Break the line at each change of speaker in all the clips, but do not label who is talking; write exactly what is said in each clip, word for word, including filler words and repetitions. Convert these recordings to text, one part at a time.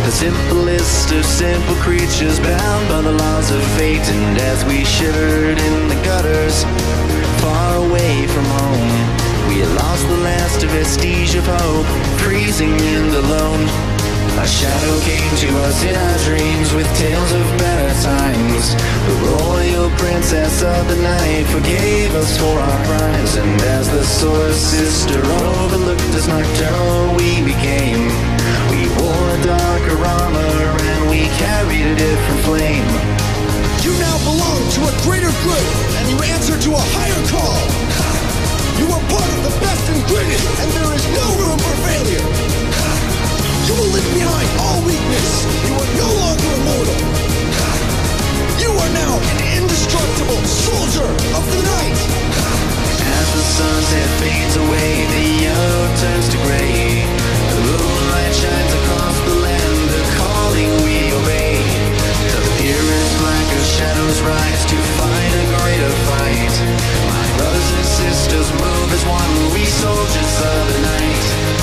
the simplest of simple creatures, bound by the laws of fate. And as we shivered in the gutters, far away from home, we had lost the last vestige of hope, freezing and alone. A shadow came to us in our dreams with tales of better times. The royal princess of the night forgave us for our crimes. And as the Sword Sister overlooked us nocturnal we became, we wore a darker armor and we carried a different flame.
You now belong to a greater good, and you answer to a higher call. You are part of the best and greatest, and there is no room for failure. You will leave behind all weakness. You are no longer immortal. You are now an indestructible soldier of the night.
As the sunset fades away, the yellow turns to gray. The moonlight shines across the land, the calling we obey. The purest black of shadows rise to fight a greater fight. My brothers and sisters move as one, we soldiers of the night.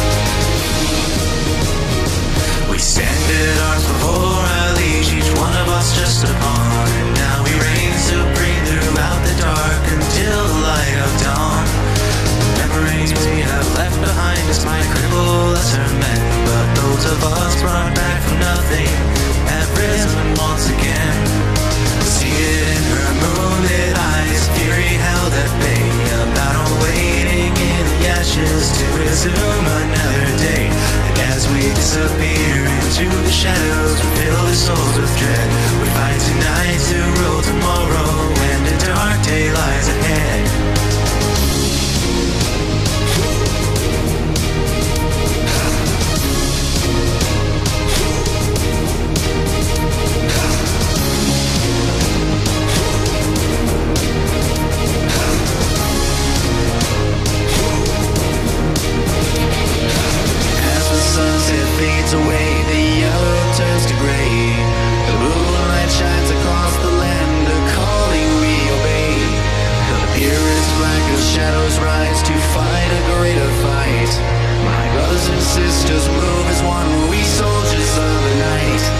We standard arms before our liege, each one of us just a pawn. And now we reign supreme throughout the dark until the light of dawn. The memories we have left behind us might cripple lesser men, but those of us brought back from nothing have risen once again. See it in her moonlit eyes, fury held at bay, a battle waiting in the ashes to resume another day. And as we disappear into the shadows, we fill the souls with dread. We fight tonight to rule tomorrow when the dark day lies ahead. Fades away, the yellow turns to gray. The moonlight shines across the land, a calling we obey. The purest black of shadows rise to fight a greater fight. My brothers and sisters move as one, we soldiers of the night.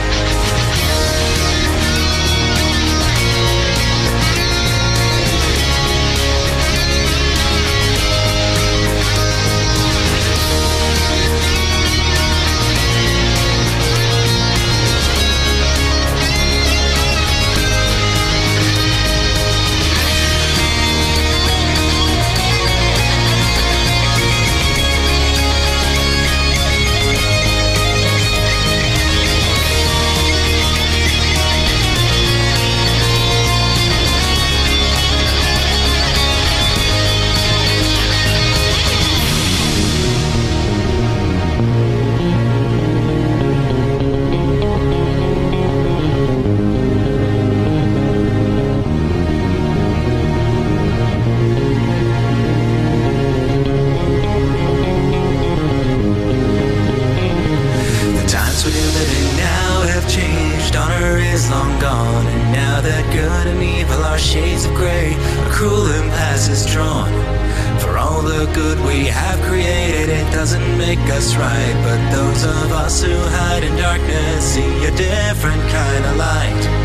Us right, but those of us who hide in darkness see a different kind of light.